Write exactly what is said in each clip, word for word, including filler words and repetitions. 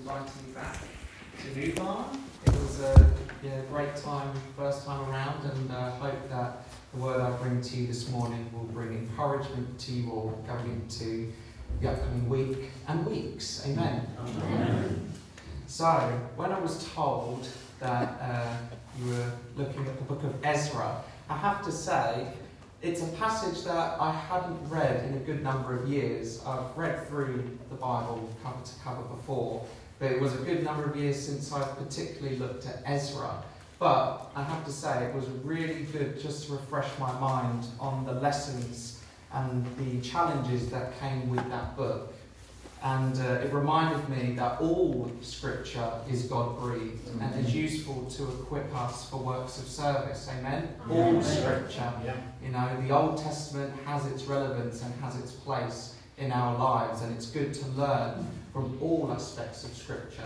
inviting me back to Newbarn. It was a yeah, great time, first time around, and I uh, hope that the word I bring to you this morning will bring encouragement to you all going into the upcoming week and weeks. Amen. Amen. So, when I was told that uh, you were looking at the book of Ezra, I have to say, it's a passage that I hadn't read in a good number of years. I've read through the Bible cover to cover before, but it was a good number of years since I particularly looked at Ezra. But I have to say, it was really good just to refresh my mind on the lessons and the challenges that came with that book. And uh, it reminded me that all Scripture is God-breathed mm-hmm. and is useful to equip us for works of service. Amen? Yeah. All Scripture. Yeah. You know, the Old Testament has its relevance and has its place in our lives, and it's good to learn from all aspects of Scripture.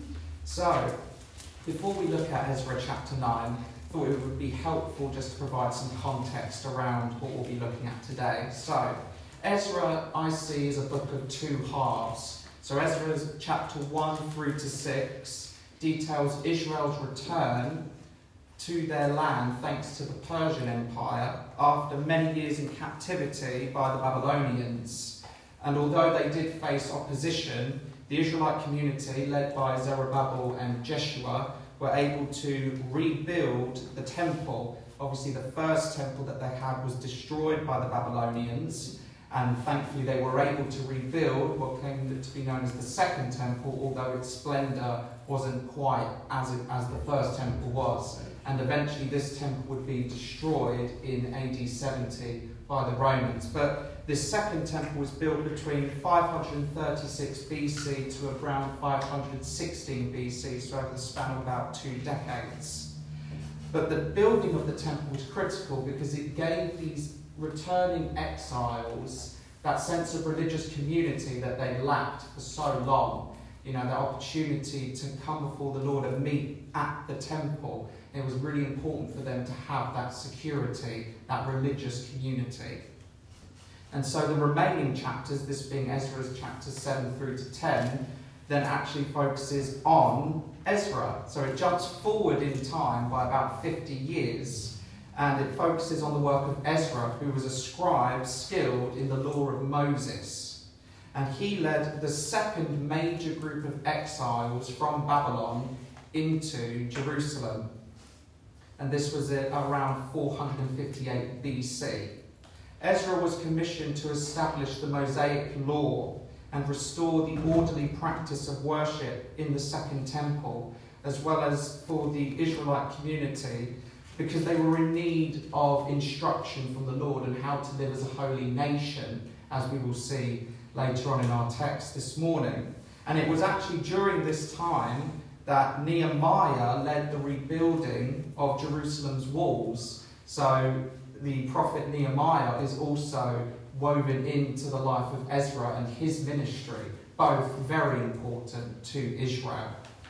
So, before we look at Ezra chapter nine, I thought it would be helpful just to provide some context around what we'll be looking at today. So, Ezra, I see, is a book of two halves. So Ezra's chapter one through to six details Israel's return to their land thanks to the Persian Empire after many years in captivity by the Babylonians. And although they did face opposition, the Israelite community, led by Zerubbabel and Jeshua, were able to rebuild the temple. Obviously, the first temple that they had was destroyed by the Babylonians, and thankfully they were able to rebuild what came to be known as the Second Temple, although its splendour wasn't quite as, it, as the First Temple was. And eventually this temple would be destroyed in A D seventy by the Romans. But this Second Temple was built between five hundred thirty-six B C to around five hundred sixteen B C, so over the span of about two decades. But the building of the temple was critical because it gave these returning exiles that sense of religious community that they lacked for so long. You know, the opportunity to come before the Lord and meet at the temple. It was really important for them to have that security, that religious community. And so the remaining chapters, this being Ezra's chapters seven through to ten, then actually focuses on Ezra. So it jumps forward in time by about fifty years. And it focuses on the work of Ezra, who was a scribe skilled in the law of Moses. And he led the second major group of exiles from Babylon into Jerusalem. And this was around four hundred fifty-eight B C. Ezra was commissioned to establish the Mosaic law and restore the orderly practice of worship in the Second Temple, as well as for the Israelite community, because they were in need of instruction from the Lord on how to live as a holy nation, as we will see later on in our text this morning. And it was actually during this time that Nehemiah led the rebuilding of Jerusalem's walls. So the prophet Nehemiah is also woven into the life of Ezra and his ministry, both very important to Israel.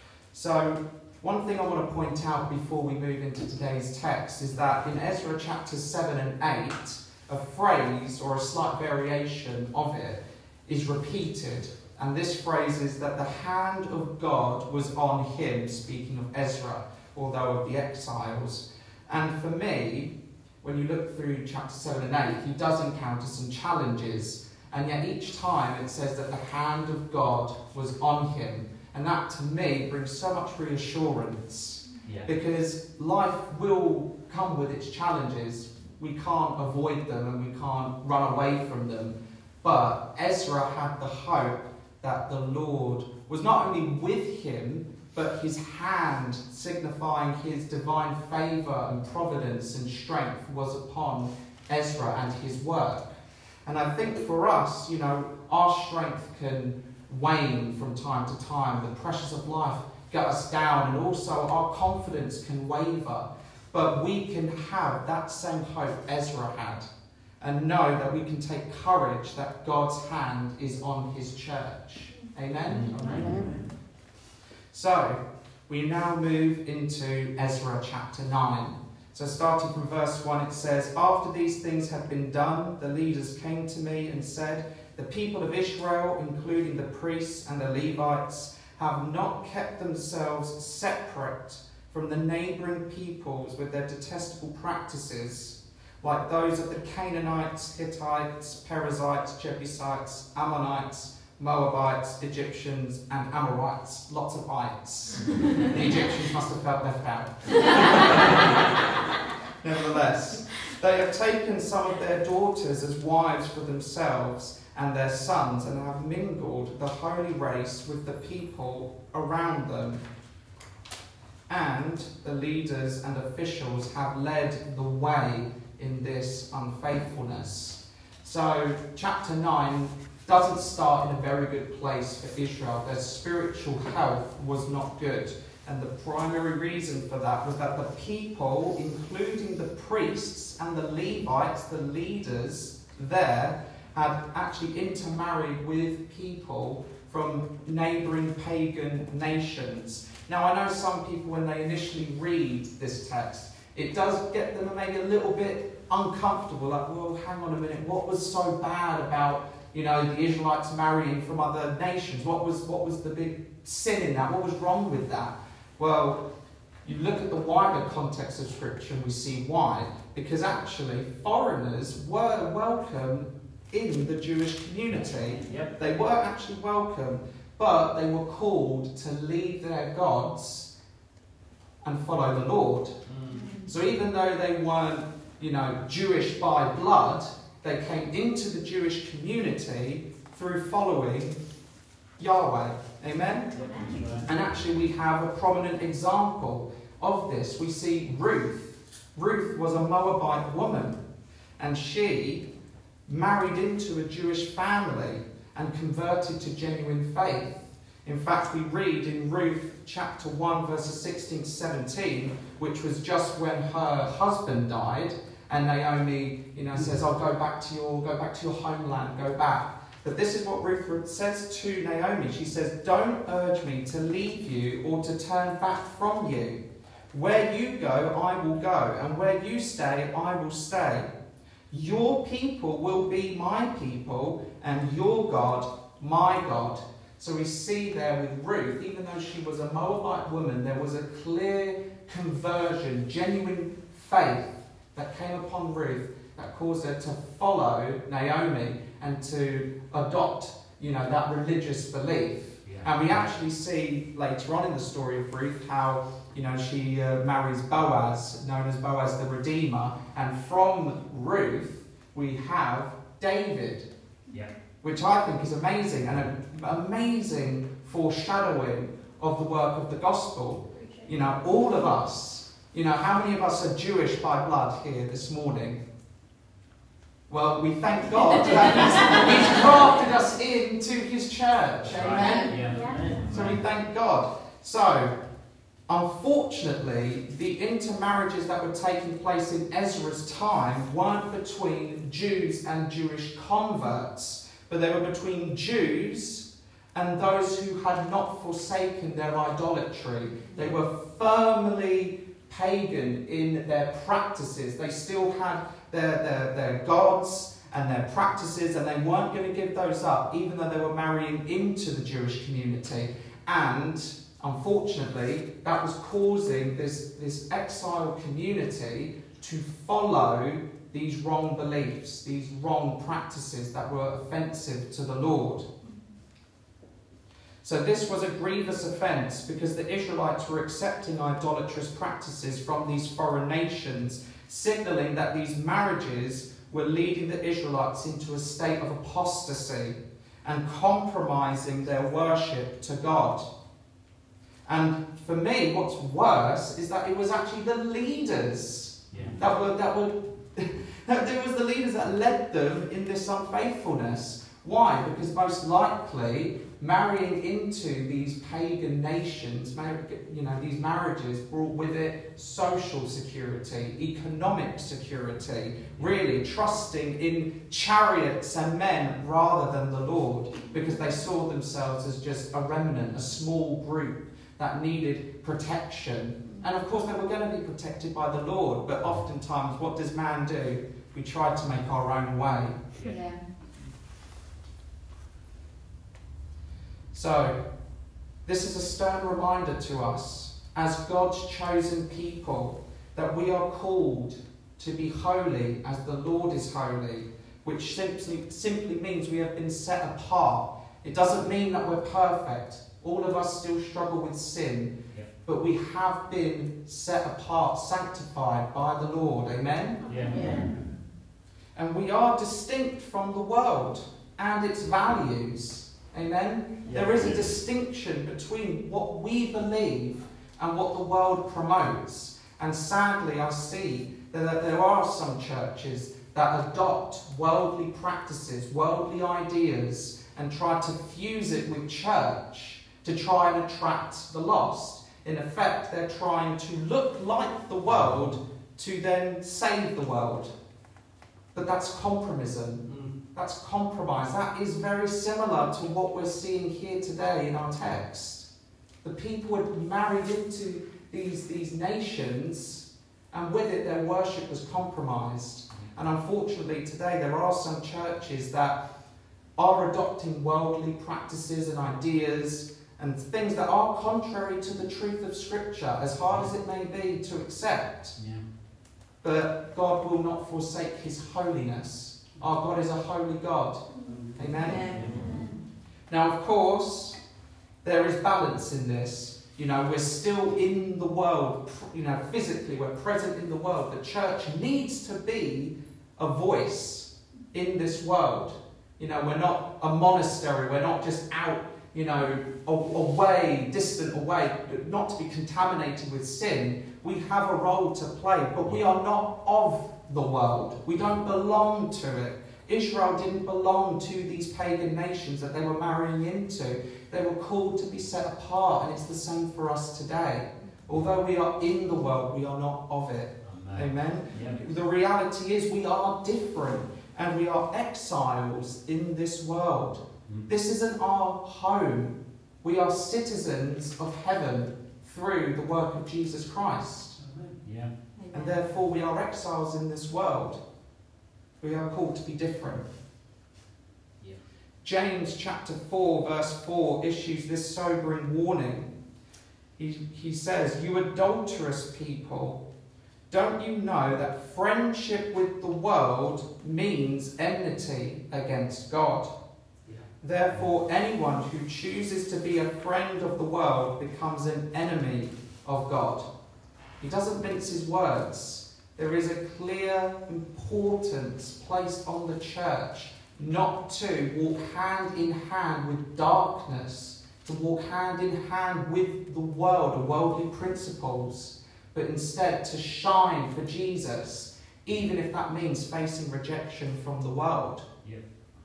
So one thing I want to point out before we move into today's text is that in Ezra chapters seven and eight, a phrase or a slight variation of it is repeated. And this phrase is that the hand of God was on him, speaking of Ezra, although of the exiles. And for me, when you look through chapter seven and eight, he does encounter some challenges. And yet each time it says that the hand of God was on him. And that, to me, brings so much reassurance. Yeah. Because life will come with its challenges. We can't avoid them and we can't run away from them. But Ezra had the hope that the Lord was not only with him, but his hand, signifying his divine favour and providence and strength, was upon Ezra and his work. And I think for us, you know, our strength can wane from time to time. The pressures of life get us down, and also our confidence can waver. But we can have that same hope Ezra had, and know that we can take courage that God's hand is on his church. Amen? Amen. Amen. So, we now move into Ezra chapter nine. So starting from verse one, it says, "After these things had been done, the leaders came to me and said, 'The people of Israel, including the priests and the Levites, have not kept themselves separate from the neighbouring peoples with their detestable practices, like those of the Canaanites, Hittites, Perizzites, Jebusites, Ammonites, Moabites, Egyptians, and Amorites. Lots of ites. The Egyptians must have felt left out. Nevertheless, they have taken some of their daughters as wives for themselves and their sons, and have mingled the holy race with the people around them. And the leaders and officials have led the way in this unfaithfulness. So, chapter nine doesn't start in a very good place for Israel. Their spiritual health was not good. And the primary reason for that was that the people, including the priests and the Levites, the leaders there, had actually intermarried with people from neighbouring pagan nations. Now, I know some people, when they initially read this text, it does get them maybe a little bit uncomfortable, like, well, hang on a minute, what was so bad about, you know, the Israelites marrying from other nations? What was, what was the big sin in that? What was wrong with that? Well, you look at the wider context of Scripture and we see why. Because actually, foreigners were welcome in the Jewish community. Yep. They were actually welcome, but they were called to leave their gods and follow the Lord. Mm. So even though they weren't, you know, Jewish by blood, they came into the Jewish community through following Yahweh. Amen? Amen? And actually we have a prominent example of this. We see Ruth. Ruth was a Moabite woman, and she married into a Jewish family and converted to genuine faith. In fact, we read in Ruth chapter one, verses sixteen to seventeen, which was just when her husband died, and Naomi, you know, says, "I'll go back to your, go back to your homeland, go back." But this is what Ruth says to Naomi. She says, "Don't urge me to leave you or to turn back from you. Where you go, I will go, and where you stay, I will stay. Your people will be my people, and your God, my God." So we see there with Ruth, even though she was a Moabite woman, there was a clear conversion, genuine faith that came upon Ruth that caused her to follow Naomi and to adopt, you know, that religious belief. Yeah. And we actually see later on in the story of Ruth how, you know, she uh, marries Boaz, known as Boaz the Redeemer, and from Ruth we have David, yeah. which I think is amazing, and an amazing foreshadowing of the work of the gospel. You know, all of us, you know, how many of us are Jewish by blood here this morning? Well, we thank God that he's, he's crafted us into his church. Amen? Yeah. Yeah. So we thank God. So, unfortunately, the intermarriages that were taking place in Ezra's time weren't between Jews and Jewish converts, but they were between Jews and those who had not forsaken their idolatry. They were firmly pagan in their practices. They still had their, their, their gods and their practices, and they weren't going to give those up, even though they were marrying into the Jewish community. And unfortunately, that was causing this, this exiled community to follow these wrong beliefs, these wrong practices that were offensive to the Lord. So this was a grievous offence because the Israelites were accepting idolatrous practices from these foreign nations, signalling that these marriages were leading the Israelites into a state of apostasy and compromising their worship to God. And for me, what's worse is that it was actually the leaders yeah. that were that were that it was the leaders that led them in this unfaithfulness. Why? Because most likely marrying into these pagan nations, you know, these marriages brought with it social security, economic security, really trusting in chariots and men rather than the Lord, because they saw themselves as just a remnant, a small group that needed protection. And of course they were going to be protected by the Lord, but oftentimes what does man do? We try to make our own way. Yeah. So, This is a stern reminder to us, as God's chosen people, that we are called to be holy as the Lord is holy, which simply, simply means we have been set apart. It doesn't mean that we're perfect. All of us still struggle with sin, yeah. But we have been set apart, sanctified by the Lord. Amen? Yeah. Yeah. And we are distinct from the world and its values. Amen? Yeah. There is a distinction between what we believe and what the world promotes. And sadly, I see that there are some churches that adopt worldly practices, worldly ideas, and try to fuse it with church to try and attract the lost. In effect, they're trying to look like the world to then save the world. But that's compromism. That's compromise. That is very similar to what we're seeing here today in our text. The people had married into these, these nations, and with it their worship was compromised. And unfortunately today there are some churches that are adopting worldly practices and ideas and things that are contrary to the truth of Scripture, as hard as it may be to accept. Yeah. But God will not forsake his holiness. Our God is a holy God. Amen? Amen. Now, of course, there is balance in this. You know, we're still in the world, you know, physically, we're present in the world. The church needs to be a voice in this world. You know, we're not a monastery, we're not just out, you know, away, distant away, not to be contaminated with sin. We have a role to play, but we are not of the world. We don't belong to it. Israel didn't belong to these pagan nations that they were marrying into. They were called to be set apart, and it's the same for us today. Although we are in the world, we are not of it. Amen? Amen? Yeah. The reality is we are different, and we are exiles in this world. Mm. This isn't our home. We are citizens of heaven through the work of Jesus Christ. Amen. Yeah. And therefore we are exiles in this world. We are called to be different. Yeah. James chapter four verse four issues this sobering warning. He, he says, "You adulterous people, don't you know that friendship with the world means enmity against God? Yeah. Therefore, anyone who chooses to be a friend of the world becomes an enemy of God." He doesn't mince his words. There is a clear importance placed on the church not to walk hand in hand with darkness, to walk hand in hand with the world and worldly principles, but instead to shine for Jesus, even if that means facing rejection from the world. Yeah.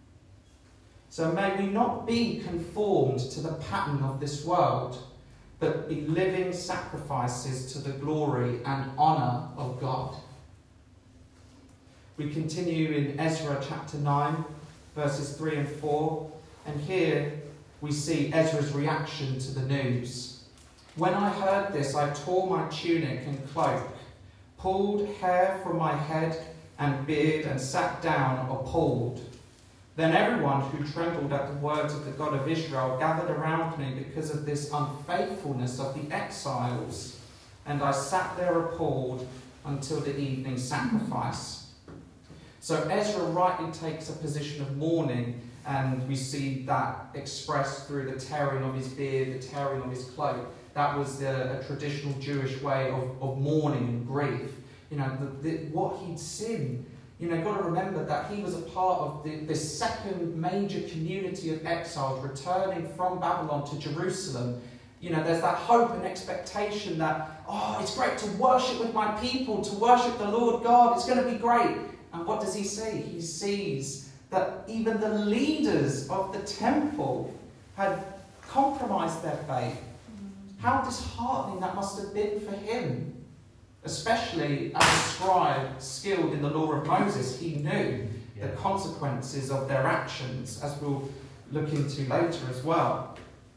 So may we not be conformed to the pattern of this world, but be living sacrifices to the glory and honour of God. We continue in Ezra chapter nine, verses three and four, and here we see Ezra's reaction to the news. "When I heard this, I tore my tunic and cloak, pulled hair from my head and beard, and sat down appalled. Then everyone who trembled at the words of the God of Israel gathered around me because of this unfaithfulness of the exiles, and I sat there appalled until the evening sacrifice." So Ezra rightly takes a position of mourning, and we see that expressed through the tearing of his beard, the tearing of his cloak. That was a, a traditional Jewish way of, of mourning and grief. You know, the, the, what he'd seen. You know, you've got to remember that he was a part of the, the second major community of exiles returning from Babylon to Jerusalem. You know, there's that hope and expectation that, oh, it's great to worship with my people, to worship the Lord God, it's going to be great. And what does he see? He sees that even the leaders of the temple had compromised their faith. How disheartening that must have been for him. Especially as a scribe skilled in the law of Moses, he knew yeah. the consequences of their actions, as we'll look into later as well.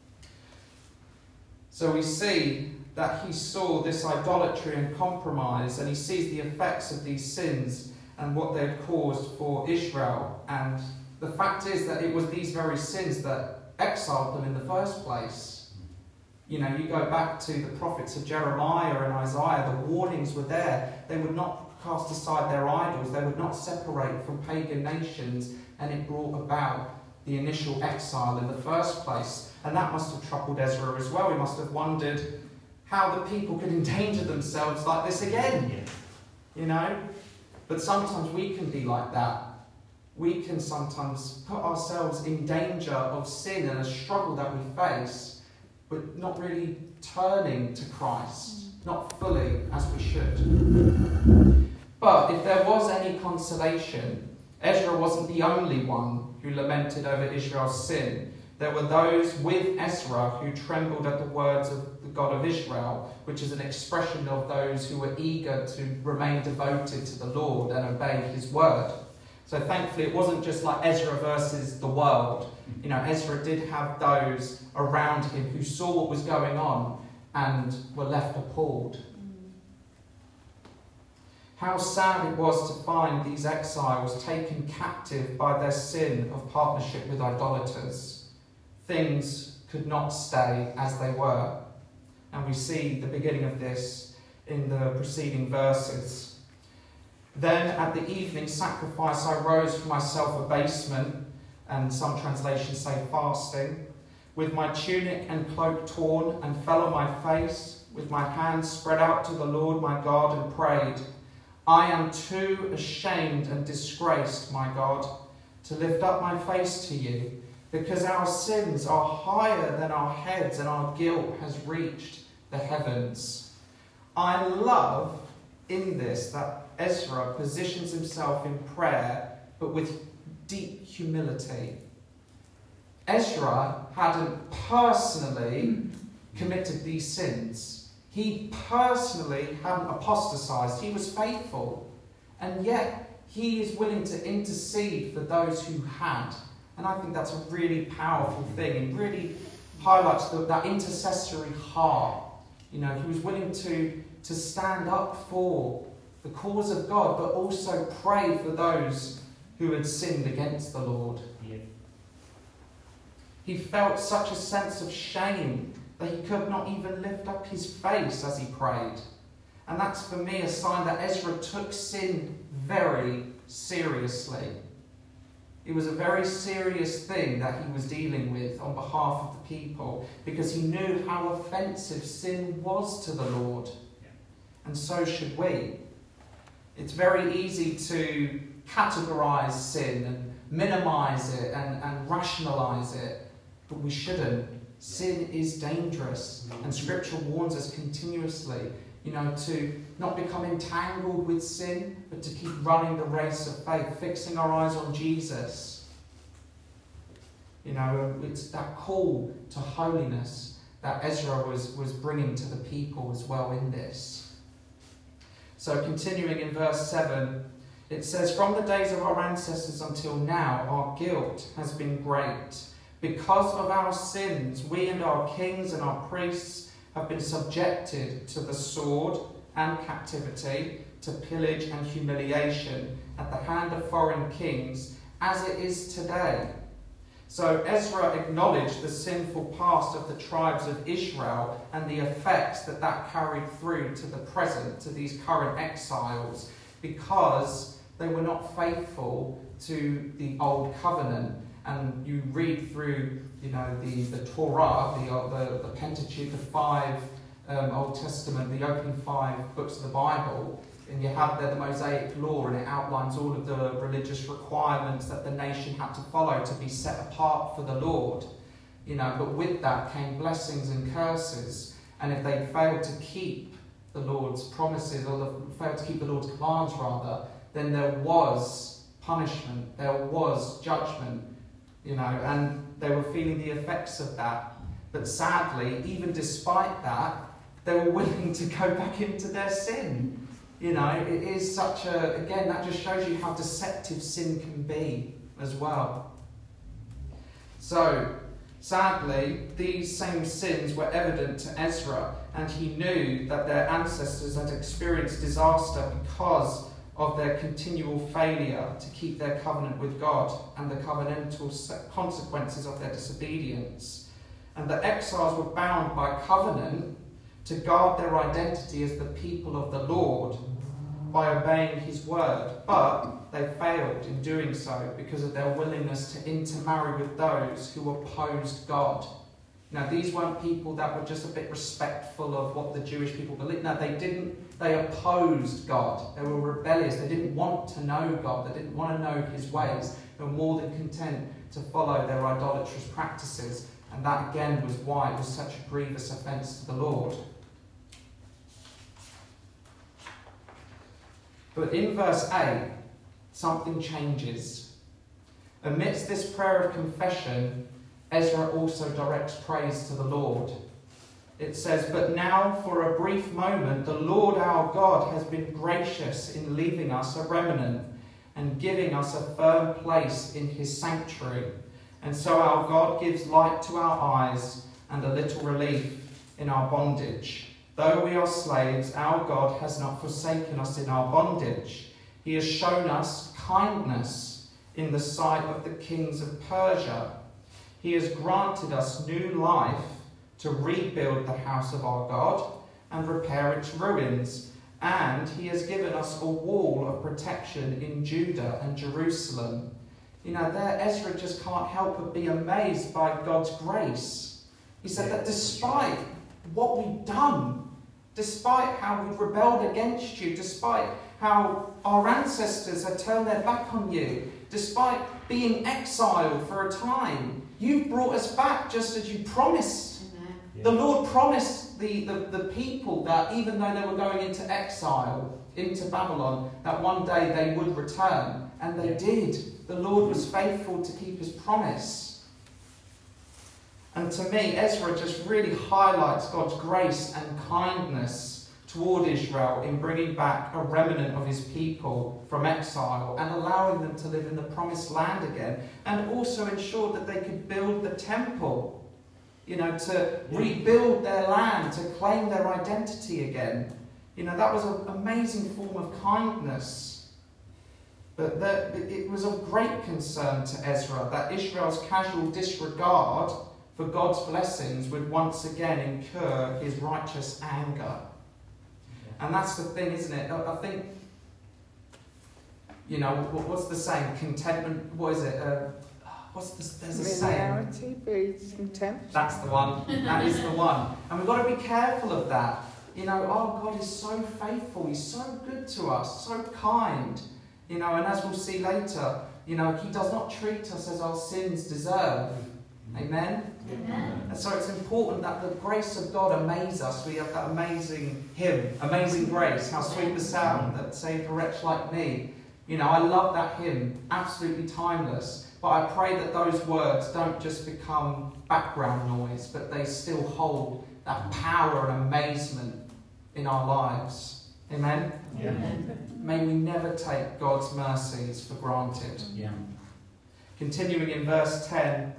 So we see that he saw this idolatry and compromise, and he sees the effects of these sins and what they've caused for Israel. And the fact is that it was these very sins that exiled them in the first place. You know, you go back to the prophets of Jeremiah and Isaiah, the warnings were there. They would not cast aside their idols. They would not separate from pagan nations, and it brought about the initial exile in the first place. And that must have troubled Ezra as well. He must have wondered how the people could endanger themselves like this again. Yes. You know? But sometimes we can be like that. We can sometimes put ourselves in danger of sin and a struggle that we face, but not really turning to Christ, not fully as we should. But if there was any consolation, Ezra wasn't the only one who lamented over Israel's sin. There were those with Ezra who trembled at the words of the God of Israel, which is an expression of those who were eager to remain devoted to the Lord and obey his word. So thankfully it wasn't just like Ezra versus the world. You know, Ezra did have those around him who saw what was going on and were left appalled. How sad it was to find these exiles taken captive by their sin of partnership with idolaters. Things could not stay as they were. And we see the beginning of this in the preceding verses. Then at the evening sacrifice I rose for my self-abasement, and some translations say fasting, with my tunic and cloak torn, and fell on my face, with my hands spread out to the Lord my God, and prayed, I am too ashamed and disgraced, my God, to lift up my face to you, because our sins are higher than our heads, and our guilt has reached the heavens. I love in this that Ezra positions himself in prayer, but with deep humility. Ezra hadn't personally committed these sins. He personally hadn't apostatized. He was faithful. And yet, he is willing to intercede for those who had. And I think that's a really powerful thing. It really highlights the, that intercessory heart. You know, he was willing to, to stand up for the cause of God, but also pray for those who had sinned against the Lord. Yeah. He felt such a sense of shame that he could not even lift up his face as he prayed. And that's for me a sign that Ezra took sin very seriously. It was a very serious thing that he was dealing with on behalf of the people, because he knew how offensive sin was to the Lord. Yeah. And so should we. It's very easy to categorize sin and minimize it and, and rationalize it, but we shouldn't. Sin is dangerous, and Scripture warns us continuously, you know, to not become entangled with sin, but to keep running the race of faith, fixing our eyes on Jesus. You know, it's that call to holiness that Ezra was, was bringing to the people as well in this. So continuing in verse seven, it says, from the days of our ancestors until now, our guilt has been great. Because of our sins, we and our kings and our priests have been subjected to the sword and captivity, to pillage and humiliation at the hand of foreign kings, as it is today. So Ezra acknowledged the sinful past of the tribes of Israel and the effects that that carried through to the present, to these current exiles, because they were not faithful to the old covenant. And you read through, you know, the, the Torah, the, the, the Pentateuch, the five um, Old Testament, the opening five books of the Bible, and you have there the Mosaic Law, and it outlines all of the religious requirements that the nation had to follow to be set apart for the Lord. You know, but with that came blessings and curses. And if they failed to keep the Lord's promises, or the, failed to keep the Lord's commands rather, then there was punishment, there was judgment. You know, and they were feeling the effects of that. But sadly, even despite that, they were willing to go back into their sin. You know, it is such a, again, that just shows you how deceptive sin can be as well. So, sadly, these same sins were evident to Ezra, and he knew that their ancestors had experienced disaster because of their continual failure to keep their covenant with God and the covenantal consequences of their disobedience. and the exiles were bound by covenant to guard their identity as the people of the Lord by obeying his word, but they failed in doing so because of their willingness to intermarry with those who opposed God. Now, these weren't people that were just a bit respectful of what the Jewish people believed. No, they didn't. They opposed God. They were rebellious. They didn't want to know God. They didn't want to know his ways. They were more than content to follow their idolatrous practices. And that, again, was why it was such a grievous offence to the Lord. But in verse eight, something changes. Amidst this prayer of confession, Ezra also directs praise to the Lord. It says, "But now for a brief moment the Lord our God has been gracious in leaving us a remnant and giving us a firm place in his sanctuary. And so our God gives light to our eyes and a little relief in our bondage. Though we are slaves, our God has not forsaken us in our bondage. He has shown us kindness in the sight of the kings of Persia. He has granted us new life to rebuild the house of our God and repair its ruins. And he has given us a wall of protection in Judah and Jerusalem." You know, there Ezra just can't help but be amazed by God's grace. He said that despite what we've done, despite how we've rebelled against you, despite how our ancestors had turned their back on you, despite being exiled for a time, you've brought us back just as you promised. Yeah. The Lord promised the, the, the people that even though they were going into exile, into Babylon, that one day they would return. And they did. The Lord was faithful to keep his promise. And to me, Ezra just really highlights God's grace and kindness toward Israel in bringing back a remnant of his people from exile and allowing them to live in the promised land again, and also ensured that they could build the temple, you know, to rebuild their land, to claim their identity again. You know, that was an amazing form of kindness. But that it was of great concern to Ezra that Israel's casual disregard for God's blessings would once again incur his righteous anger. And that's the thing, isn't it? I think, you know, what's the saying? Contentment, what is it? Uh, what's the, there's a saying. Familiarity breeds contempt. That's the one. That is the one. And we've got to be careful of that. You know, oh, God is so faithful. He's so good to us, so kind. You know, and as we'll see later, you know, he does not treat us as our sins deserve. Amen? Amen. And so it's important that the grace of God amaze us. We have that amazing hymn, Amazing Grace, how sweet the sound that saved a wretch like me. You know, I love that hymn, absolutely timeless. But I pray that those words don't just become background noise, but they still hold that power and amazement in our lives. Amen? Yeah. May we never take God's mercies for granted. Yeah. Continuing in verse ten,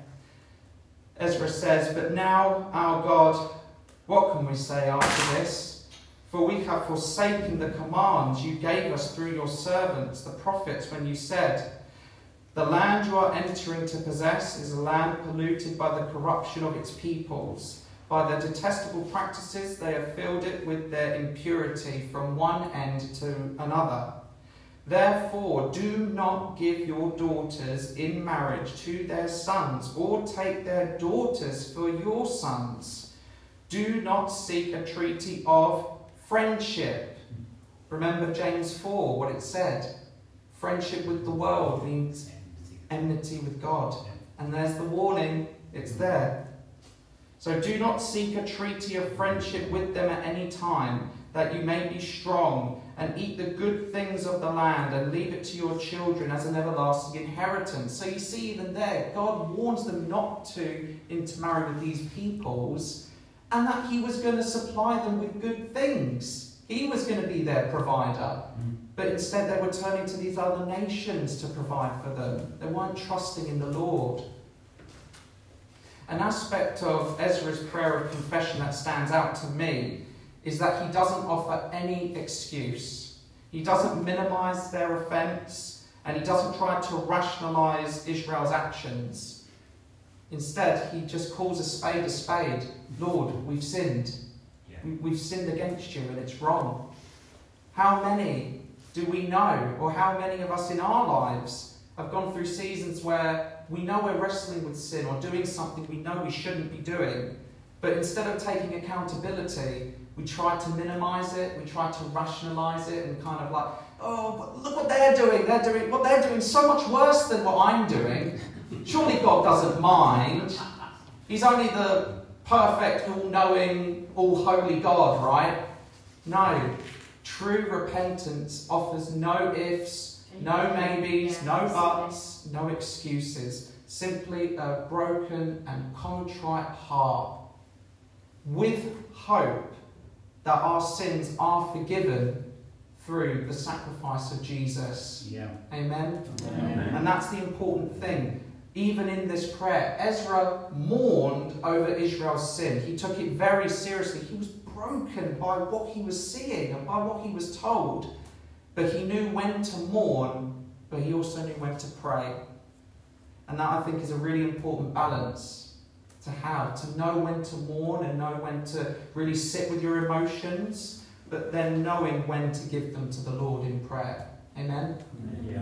Ezra says, "But now, our God, what can we say after this? For we have forsaken the commands you gave us through your servants, the prophets, when you said, 'The land you are entering to possess is a land polluted by the corruption of its peoples. By their detestable practices they have filled it with their impurity from one end to another. Therefore, do not give your daughters in marriage to their sons, or take their daughters for your sons. Do not seek a treaty of friendship.'" Remember James four, what it said. Friendship with the world means enmity with God. And there's the warning, it's there. "So do not seek a treaty of friendship with them at any time, that you may be strong and eat the good things of the land and leave it to your children as an everlasting inheritance." So you see, even there, God warns them not to intermarry with these peoples, and that he was going to supply them with good things. He was going to be their provider. But instead they were turning to these other nations to provide for them. They weren't trusting in the Lord. An aspect of Ezra's prayer of confession that stands out to me is that he doesn't offer any excuse. He doesn't minimize their offense, and he doesn't try to rationalize Israel's actions. Instead, he just calls a spade a spade. Lord, we've sinned. Yeah. We, we've sinned against you and it's wrong. How many do we know, or how many of us in our lives have gone through seasons where we know we're wrestling with sin or doing something we know we shouldn't be doing, but instead of taking accountability, we try to minimise it, we try to rationalise it and kind of like, oh, but look what they're doing, they're doing what they're doing so much worse than what I'm doing. Surely God doesn't mind. He's only the perfect, all-knowing, all-holy God, right? No. True repentance offers no ifs, no maybes, no buts, no excuses. Simply a broken and contrite heart with hope that our sins are forgiven through the sacrifice of Jesus. Yeah. Amen? Amen. And that's the important thing. Even in this prayer, Ezra mourned over Israel's sin. He took it very seriously. He was broken by what he was seeing and by what he was told. But he knew when to mourn, but he also knew when to pray. And that, I think, is a really important balance to have, to know when to mourn and know when to really sit with your emotions, but then knowing when to give them to the Lord in prayer. Amen? Yeah.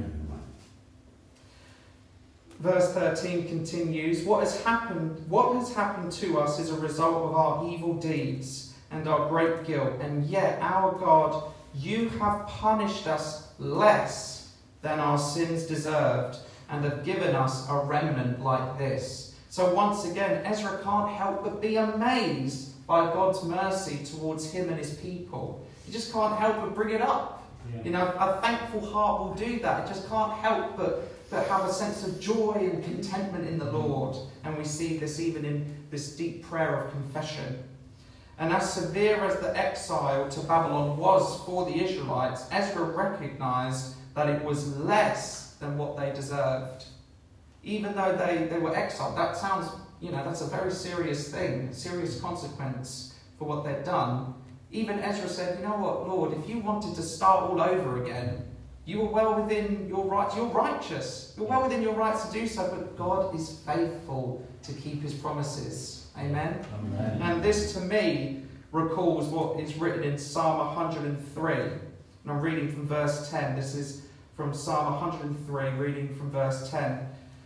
Verse thirteen continues, what has happened, what has happened to us is a result of our evil deeds and our great guilt. And yet, our God, you have punished us less than our sins deserved and have given us a remnant like this. So once again, Ezra can't help but be amazed by God's mercy towards him and his people. He just can't help but bring it up. Yeah. You know, a thankful heart will do that. It just can't help but but have a sense of joy and contentment in the Lord. And we see this even in this deep prayer of confession. And as severe as the exile to Babylon was for the Israelites, Ezra recognised that it was less than what they deserved. Even though they, they were exiled, that sounds, you know, that's a very serious thing, a serious consequence for what they'd done. Even Ezra said, you know what, Lord, if you wanted to start all over again, you were well within your rights. You're righteous. You're well within your rights to do so, but God is faithful to keep his promises. Amen? Amen. And this, to me, recalls what is written in Psalm one hundred three. And I'm reading from verse ten. This is from Psalm one hundred three, reading from verse ten.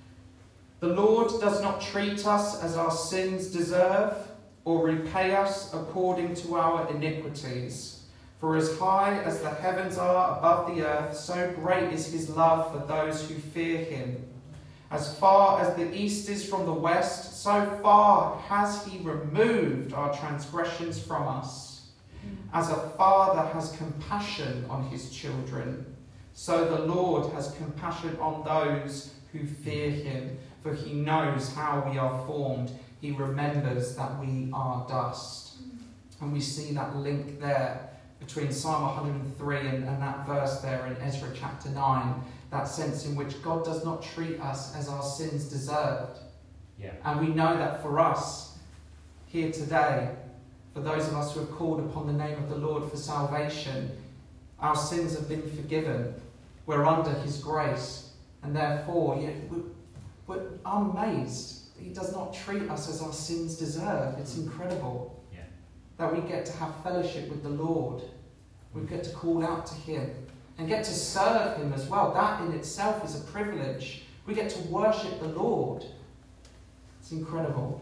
The Lord does not treat us as our sins deserve, or repay us according to our iniquities. For as high as the heavens are above the earth, so great is his love for those who fear him. As far as the east is from the west, so far has he removed our transgressions from us. As a father has compassion on his children, so the Lord has compassion on those who fear him. For he knows how we are formed. He remembers that we are dust. And we see that link there between Psalm one hundred three and, and that verse there in Ezra chapter nine, that sense in which God does not treat us as our sins deserved. Yeah. And we know that for us, here today, for those of us who have called upon the name of the Lord for salvation, our sins have been forgiven. We're under his grace. And therefore, yeah, we're, we're amazed that he does not treat us as our sins deserve. It's incredible. That we get to have fellowship with the Lord. We get to call out to him and get to serve him as well. That in itself is a privilege. We get to worship the Lord. It's incredible.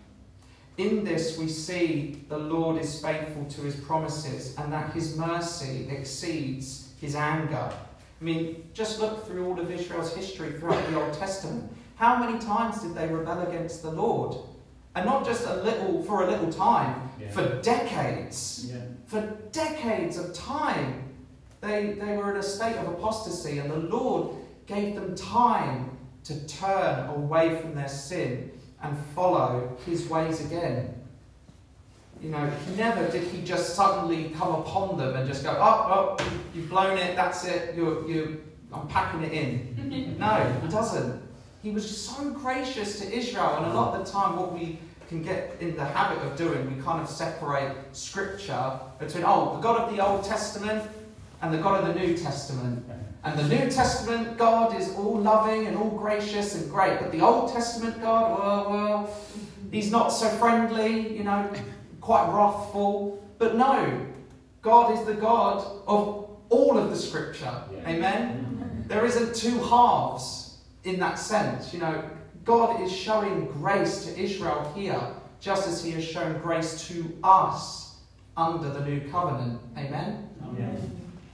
In this we see the Lord is faithful to his promises and that his mercy exceeds his anger. I mean, just look through all of Israel's history throughout the Old Testament. How many times did they rebel against the Lord? And not just a little, for a little time, yeah. for decades. Yeah. For decades of time, they, they were in a state of apostasy, and the Lord gave them time to turn away from their sin and follow his ways again. You know, never did he just suddenly come upon them and just go, oh, oh, you've blown it, that's it, you're, you're, I'm packing it in. No, he doesn't. He was so gracious to Israel, and a lot of the time what we can get in the habit of doing, we kind of separate Scripture between, oh, the God of the Old Testament and the God of the New Testament. And the New Testament God is all loving and all gracious and great. But the Old Testament God, well, well, he's not so friendly, you know, quite wrathful. But no, God is the God of all of the Scripture. Yeah. Amen? There isn't two halves in that sense. You know, God is showing grace to Israel here, just as he has shown grace to us under the new covenant. Amen? Amen.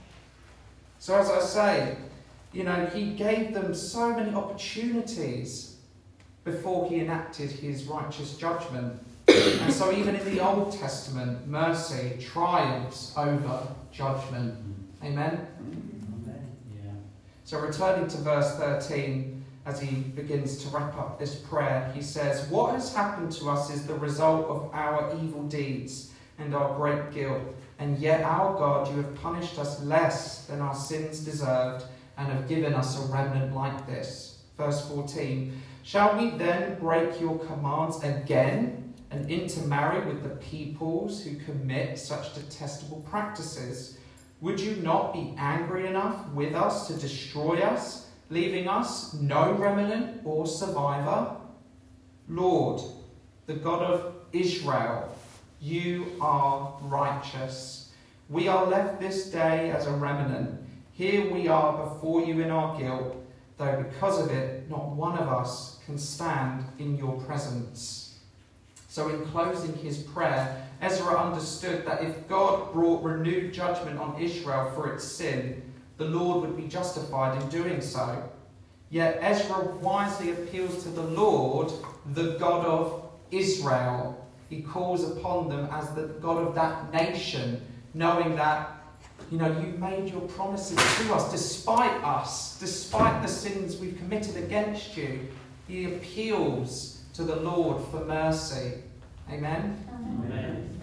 So as I say, you know, he gave them so many opportunities before he enacted his righteous judgment. And so even in the Old Testament, mercy triumphs over judgment. Amen? Amen. Yeah. So returning to verse thirteen, as he begins to wrap up this prayer, he says, "What has happened to us is the result of our evil deeds and our great guilt. And yet, our God, you have punished us less than our sins deserved and have given us a remnant like this." Verse fourteen, "Shall we then break your commands again and intermarry with the peoples who commit such detestable practices? Would you not be angry enough with us to destroy us, leaving us no remnant or survivor? Lord, the God of Israel, you are righteous. We are left this day as a remnant. Here we are before you in our guilt, though because of it, not one of us can stand in your presence." So in closing his prayer, Ezra understood that if God brought renewed judgment on Israel for its sin, the Lord would be justified in doing so. Yet Ezra wisely appeals to the Lord, the God of Israel. He calls upon them as the God of that nation, knowing that, you know, you made your promises to us despite us, despite the sins we've committed against you. He appeals to the Lord for mercy. Amen? Amen.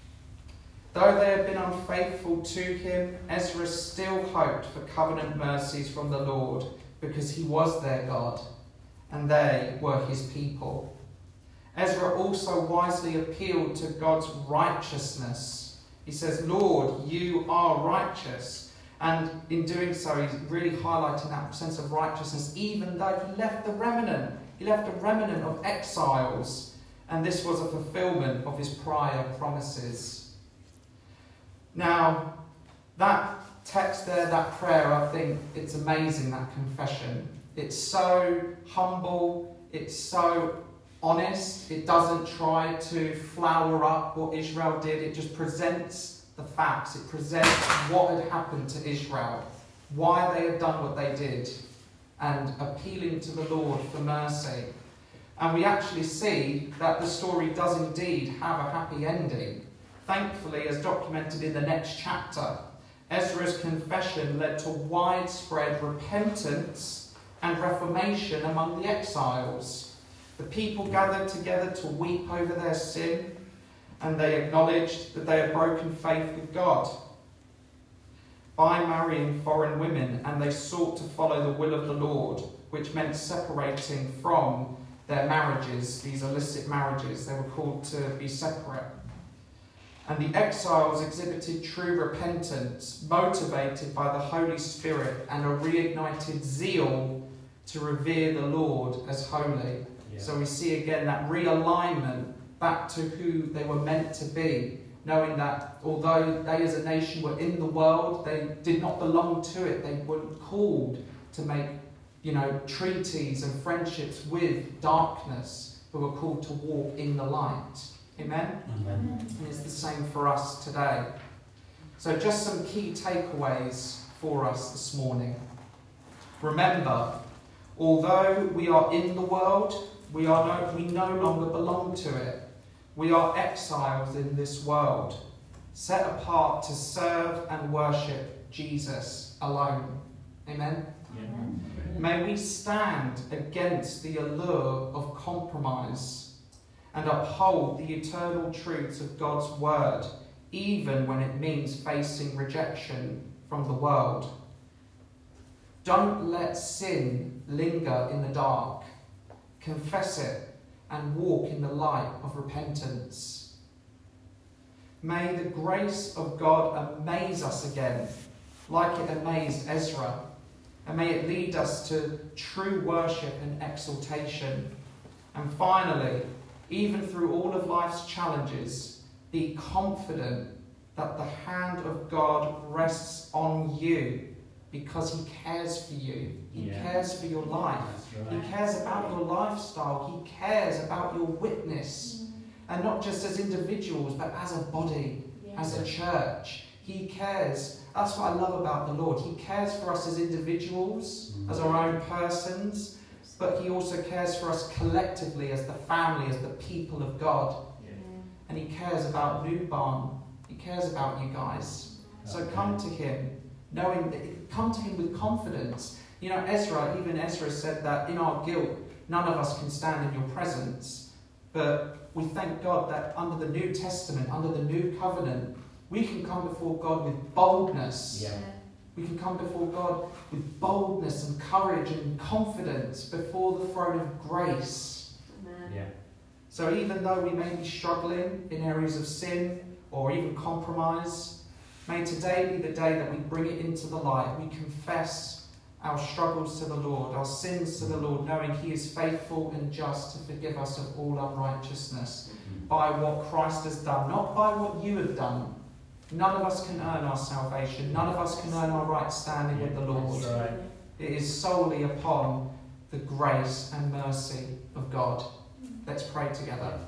Though they had been unfaithful to him, Ezra still hoped for covenant mercies from the Lord, because he was their God and they were his people. Ezra also wisely appealed to God's righteousness. He says, "Lord, you are righteous." And in doing so, he's really highlighting that sense of righteousness, even though he left the remnant. He left a remnant of exiles, and this was a fulfillment of his prior promises. Now, that text there, that prayer, I think it's amazing, that confession. It's so humble, it's so honest, it doesn't try to flower up what Israel did, it just presents the facts, it presents what had happened to Israel, why they had done what they did, and appealing to the Lord for mercy. And we actually see that the story does indeed have a happy ending. Thankfully, as documented in the next chapter, Ezra's confession led to widespread repentance and reformation among the exiles. The people gathered together to weep over their sin, and they acknowledged that they had broken faith with God by marrying foreign women, and they sought to follow the will of the Lord, which meant separating from their marriages, these illicit marriages. They were called to be separate. And the exiles exhibited true repentance, motivated by the Holy Spirit and a reignited zeal to revere the Lord as holy. Yeah. So we see again that realignment back to who they were meant to be, knowing that although they as a nation were in the world, they did not belong to it. They weren't called to make, you know, treaties and friendships with darkness, but were called to walk in the light. Amen? Amen. And it's the same for us today. So just some key takeaways for us this morning. Remember, although we are in the world, we are no, we no longer belong to it. We are exiles in this world, set apart to serve and worship Jesus alone. Amen? Amen. May we stand against the allure of compromise and uphold the eternal truths of God's word, even when it means facing rejection from the world. Don't let sin linger in the dark. Confess it and walk in the light of repentance. May the grace of God amaze us again, like it amazed Ezra. And may it lead us to true worship and exaltation. And finally, even through all of life's challenges, be confident that the hand of God rests on you because he cares for you. He yeah. cares for your life. Right. He cares about your lifestyle. He cares about your witness. Mm. And not just as individuals, but as a body, yeah. as a church. He cares. That's what I love about the Lord. He cares for us as individuals, mm. as our own persons, but he also cares for us collectively as the family, as the people of God. Yeah. And he cares about New Barn. He cares about you guys. So come to him, knowing that, come to him with confidence. You know, Ezra, even Ezra said that in our guilt, none of us can stand in your presence. But we thank God that under the New Testament, under the New Covenant, we can come before God with boldness. Yeah. We can come before God with boldness and courage and confidence before the throne of grace. Amen. Yeah. So even though we may be struggling in areas of sin or even compromise, may today be the day that we bring it into the light. We confess our struggles to the Lord, our sins to the Lord, knowing he is faithful and just to forgive us of all unrighteousness mm-hmm. by what Christ has done, not by what you have done. None of us can earn our salvation. None of us can earn our right standing with the Lord. Right. It is solely upon the grace and mercy of God. Let's pray together.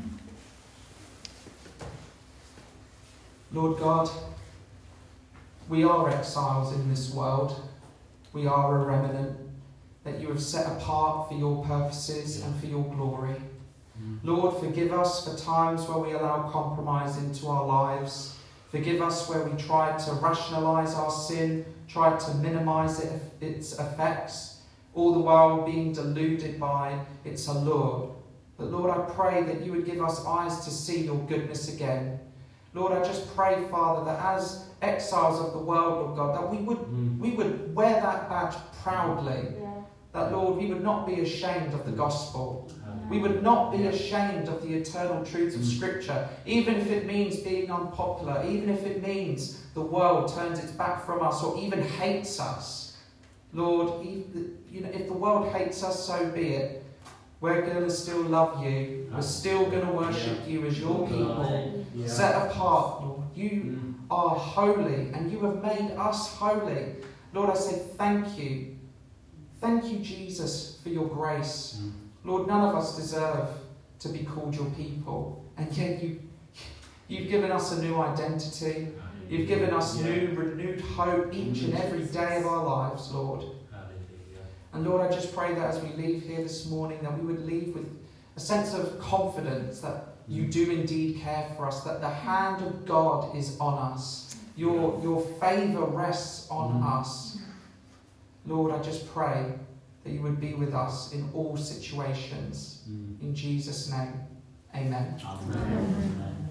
Lord God, we are exiles in this world. We are a remnant that you have set apart for your purposes and for your glory. Lord, forgive us for times where we allow compromise into our lives. Forgive us where we try to rationalise our sin, try to minimise it, its effects, all the while being deluded by its allure. But Lord, I pray that you would give us eyes to see your goodness again. Lord, I just pray, Father, that as exiles of the world, Lord God, that we would mm. we would wear that badge proudly. Yeah. That, Lord, we would not be ashamed of the gospel. We would not be ashamed of the eternal truths of Scripture, even if it means being unpopular, even if it means the world turns its back from us or even hates us. Lord, you know, if the world hates us, so be it. We're going to still love you. We're still going to worship you as your people, set apart, Lord. You are holy, and you have made us holy. Lord, I say thank you. Thank you, Jesus, for your grace. Lord, none of us deserve to be called your people, and yet you, you've given us a new identity. You've given us yeah. new, renewed hope each and every day of our lives, Lord. And Lord, I just pray that as we leave here this morning, that we would leave with a sense of confidence that you do indeed care for us, that the hand of God is on us. Your, your favour rests on mm. us. Lord, I just pray that you would be with us in all situations. Mm. In Jesus' name, amen. Amen. Amen.